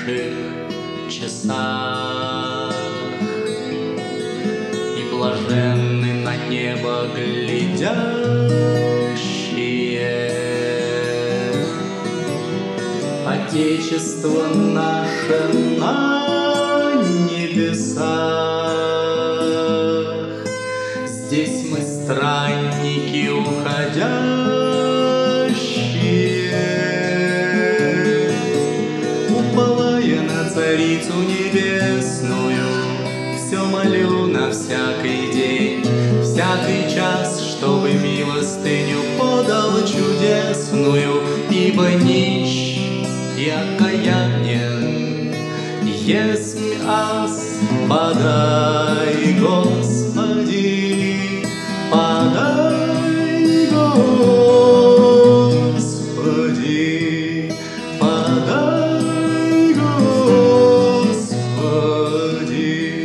наших часах, и блаженны на небо глядящие. Отечество наше на небесах, здесь мы странники уходящие. Уповая на Царицу Небесную, все молю на всякий день, всякий час, чтобы милостыню подал чудесную, ибо нищ и окаянен есмь аз. Подай, Господи, подай, Господи, подай, Господи.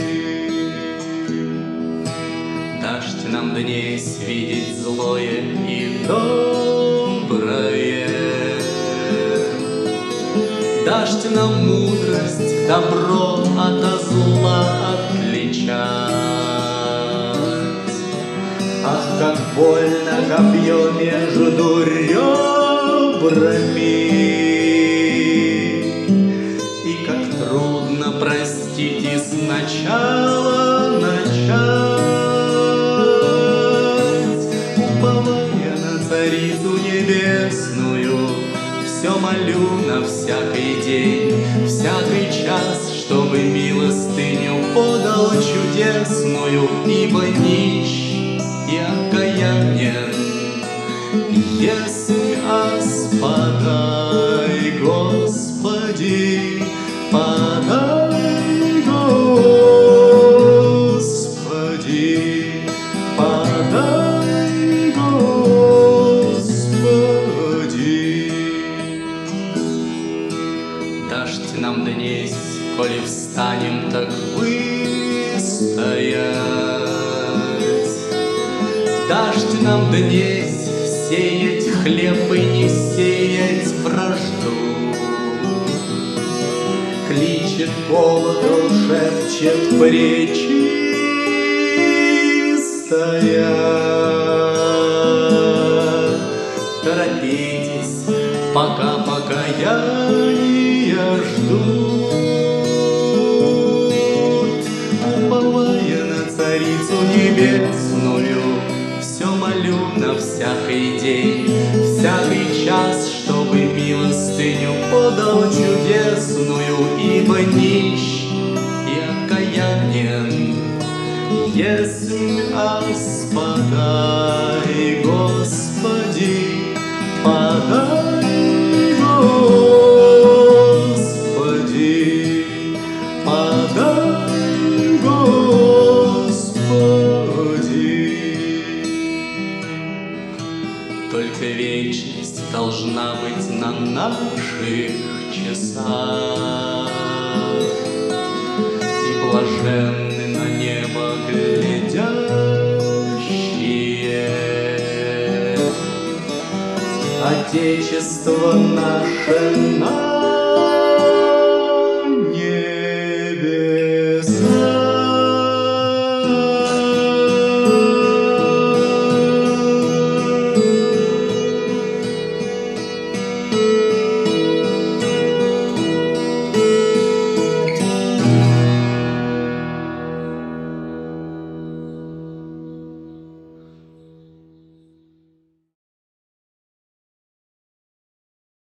Дашь нам днесь видеть злое и доброе, дашь нам мудрость, добро ото зла отличать. Ах, как больно копье между ребрами, и как трудно простить и сначала начать. Уповая на Царицу Небесную, все молю на всякий день, всякий час, чтобы милостыню подал чудесную, ибо нищ и окаянен есмь аз. Подай, Господи, подай, Господи, подай, Господи. Дашь нам днесь, коли встанем так выстоять, дашь нам днесь сеять хлеб и не сеять вражду. Кличет голодом, шепчет пречистая: торопитесь, пока покаяния ждут. Уповая на Царицу Небесную, все молю на всякий день, всякий час, чтобы милостыню подал чудесную, ибо нищ и окаянен есмь аз. Подай, Господи, подай, Господи, подай, Господи. Только вечность должна быть на наших часах, и блаженны на небо глядящие. Отечество наше на